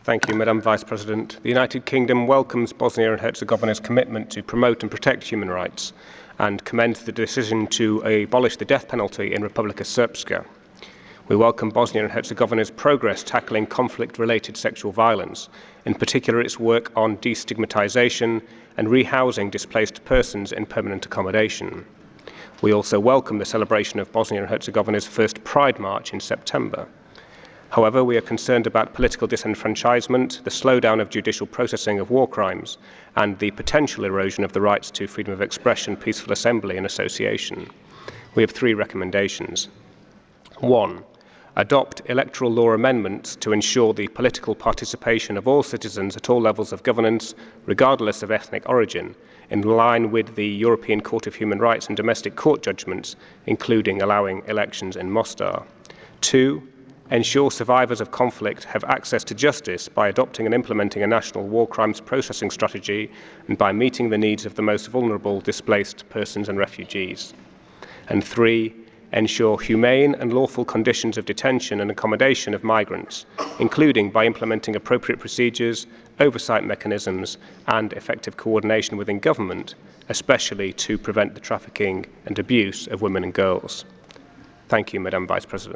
Thank you, Madam Vice President. The United Kingdom welcomes Bosnia and Herzegovina's commitment to promote and protect human rights and commends the decision to abolish the death penalty in Republika Srpska. We welcome Bosnia and Herzegovina's progress tackling conflict-related sexual violence, in particular its work on destigmatization and rehousing displaced persons in permanent accommodation. We also welcome the celebration of Bosnia and Herzegovina's first Pride March in September. However, we are concerned about political disenfranchisement, the slowdown of judicial processing of war crimes, and the potential erosion of the rights to freedom of expression, peaceful assembly and association. We have 3 recommendations. 1. Adopt electoral law amendments to ensure the political participation of all citizens at all levels of governance, regardless of ethnic origin, in line with the European Court of Human Rights and domestic court judgments, including allowing elections in Mostar. 2. Ensure survivors of conflict have access to justice by adopting and implementing a national war crimes processing strategy and by meeting the needs of the most vulnerable displaced persons and refugees. And 3. Ensure humane and lawful conditions of detention and accommodation of migrants, including by implementing appropriate procedures, oversight mechanisms, and effective coordination within government, especially to prevent the trafficking and abuse of women and girls. Thank you, Madam Vice President.